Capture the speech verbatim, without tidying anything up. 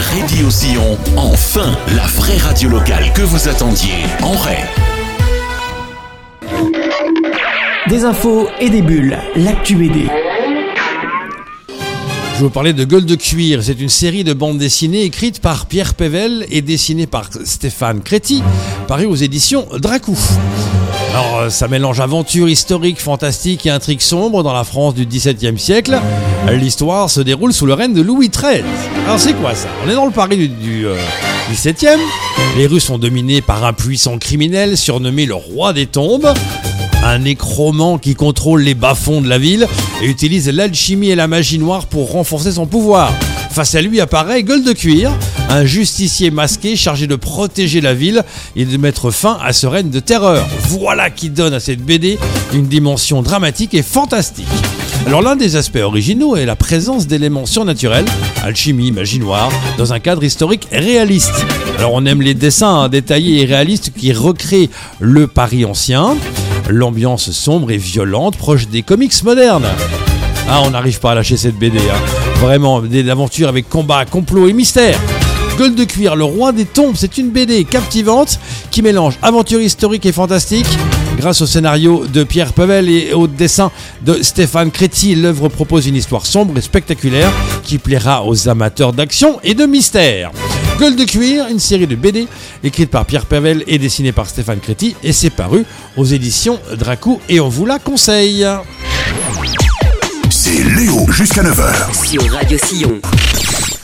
Radio Sillon, enfin, la vraie radio locale que vous attendiez, en vrai. Des infos et des bulles, l'actu B D. Je vais vous parler de Gueule de cuir. C'est une série de bandes dessinées écrites par Pierre Pével et dessinée par Stéphane Créti, parue aux éditions Dracou. Alors, ça mélange aventure historique, fantastique et intrigue sombre dans la France du dix-septième siècle. L'histoire se déroule sous le règne de Louis treize. Alors, c'est quoi ça ? On est dans le Paris du, du euh, dix-septième. Les rues sont dominées par un puissant criminel surnommé le roi des tombes. Un nécromant qui contrôle les bas-fonds de la ville et utilise l'alchimie et la magie noire pour renforcer son pouvoir. Face à lui apparaît Gueule de cuir, un justicier masqué chargé de protéger la ville et de mettre fin à ce règne de terreur. Voilà qui donne à cette B D une dimension dramatique et fantastique. Alors l'un des aspects originaux est la présence d'éléments surnaturels, alchimie, magie noire, dans un cadre historique réaliste. Alors on aime les dessins hein, détaillés et réalistes qui recréent le Paris ancien. L'ambiance sombre et violente, proche des comics modernes. Ah, on n'arrive pas à lâcher cette B D. Hein. Vraiment, des aventures avec combat, complot et mystère. Gueule de cuir, le roi des tombes, c'est une B D captivante qui mélange aventure historique et fantastique. Grâce au scénario de Pierre Pével et au dessin de Stéphane Créti, l'œuvre propose une histoire sombre et spectaculaire qui plaira aux amateurs d'action et de mystère. Gueule de cuir, une série de B D écrite par Pierre Pével et dessinée par Stéphane Créti, et c'est paru aux éditions Dracou et on vous la conseille. C'est Léo jusqu'à neuf heures sur Radio Sillon.